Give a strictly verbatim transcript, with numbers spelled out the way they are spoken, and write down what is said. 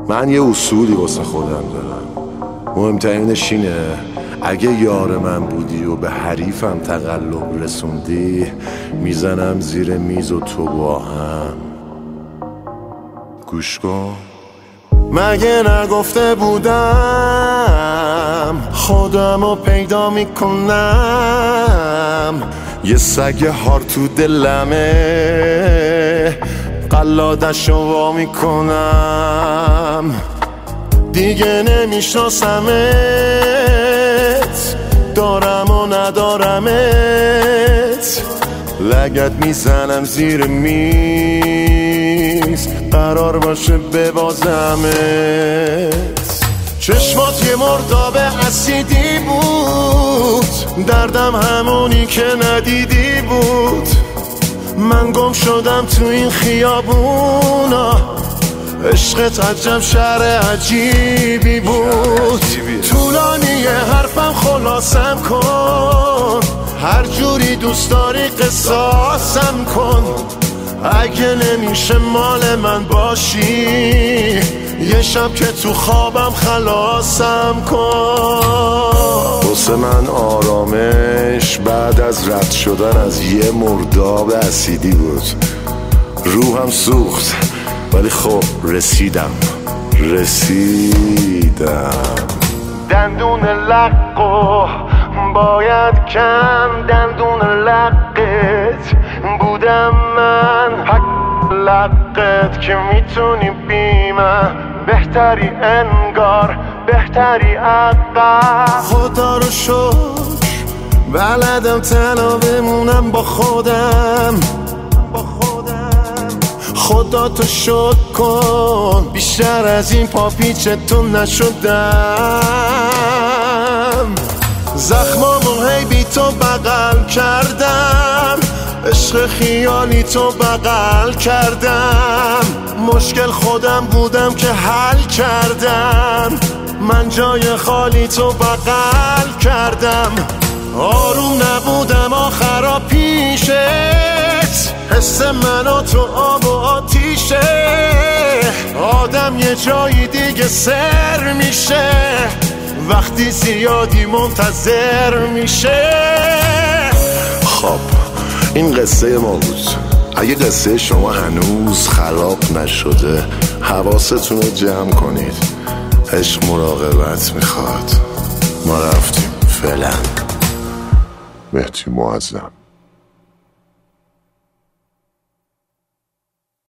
من یه اصولی واسه خودم دارم، مهمترینش اینه اگه یار من بودی و به حریفم تقلب رسوندی، میزنم زیر میز و تو با هم. گوش کن، مگه نگفته بودم خودمو پیدا میکنم؟ یه سگ هار تو دلمه، قلادشو وا میکنم. دیگه نمیشناسمت، دارم و ندارمت، لگد میزنم زیر میز، قرار باشه ببازمت. چشمات یه مرداب اسیدی بود، دردم همونی که ندیدی بود. من گم شدم تو این خیابونا، عشقت عجب شعر عجیبی بود. طولانی حرفم خلاصم کن، هر جوری دوست داری قصاصم کن. اگه نمیشه مال من باشی، یه شب که تو خوابم خلاصم کن. واسه من آرامش بعد از رد شدن از یه مرداب اسیدی بود. روحم سوخت ولی خب رسیدم رسیدم دندون لقو باید کم، دندون لقت بودم من. حق لقت که میتونی بی من، بهتری انگار بهتری عقب. خدا رو شکر بلدم تنها بمونم با خودم، خدا تو شکر کن بیشتر از این پاپیچ تو نشدم. زخمامو هی بی تو بغل کردم، عشق خیالی تو بغل کردم. مشکل خودم بودم که حل کردم، من جای خالی تو بغل کردم. آروم نبودم آخرا پیشت، حس من و تو آب و آتیشه. آدم یه جایی دیگه سر میشه، وقتی زیادی منتظر میشه. خب این قصه ما بود. اگه قصه شما هنوز خلاق نشده، حواستون رو جمع کنید. عشق مراقبت میخواد. ما رفتیم فعلا. مهدی معظم.